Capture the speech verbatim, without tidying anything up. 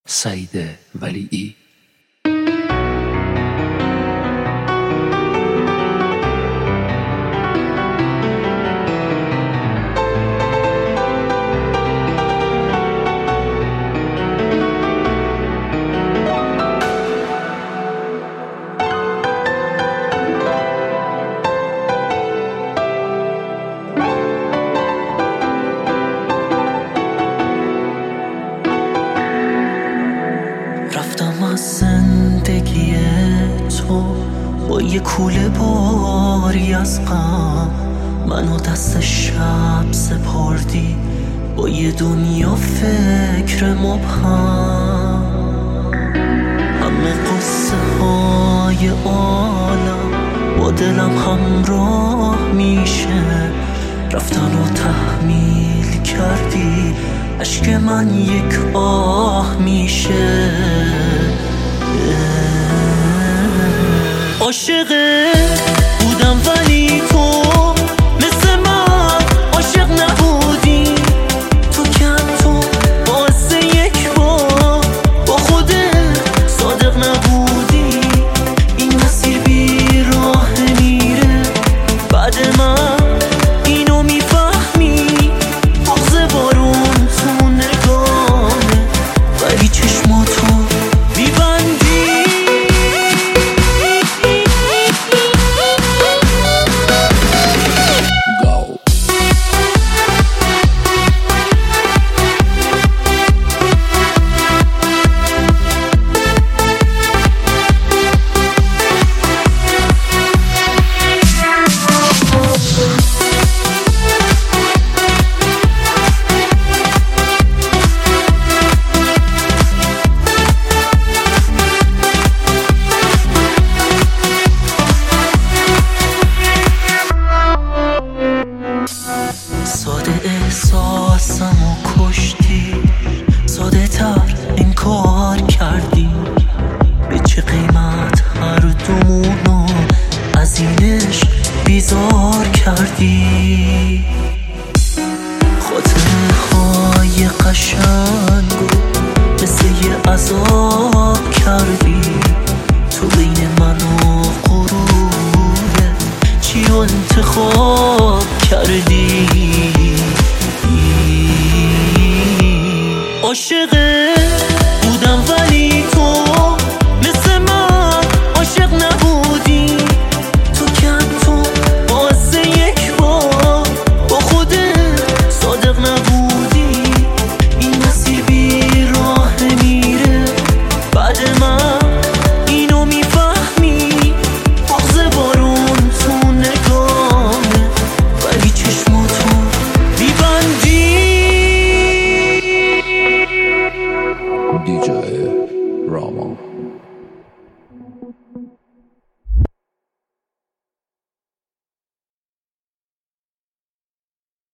سعید ولیعی. رفتم از زندگی تو با یه کوله باری از غم، منو دست شب سپردی با یه دنیا فکر مبهم. همه قصه های عالم با دلم همراه میشه، رفتن و تحمیل کردی عشق من یک آه میشه. عاشق بودم ولی تو مثل من عاشق نبودی. تو کن تو باعث یک بار با خودت صادق نبودی. این مسیر بی راه میره، بعد من اینو میفهمی. بغض بارون تو نگامه ولی چشماتو میبندی. ساده احساسمو کشتی، ساده تر انکار کردی. به چه قیمت هر دومونو از اینش بیزار کردی. خاطره های قشنگو مثل یه عذاب کردی. تو بین من و غروره چی رو انتخاب کردی.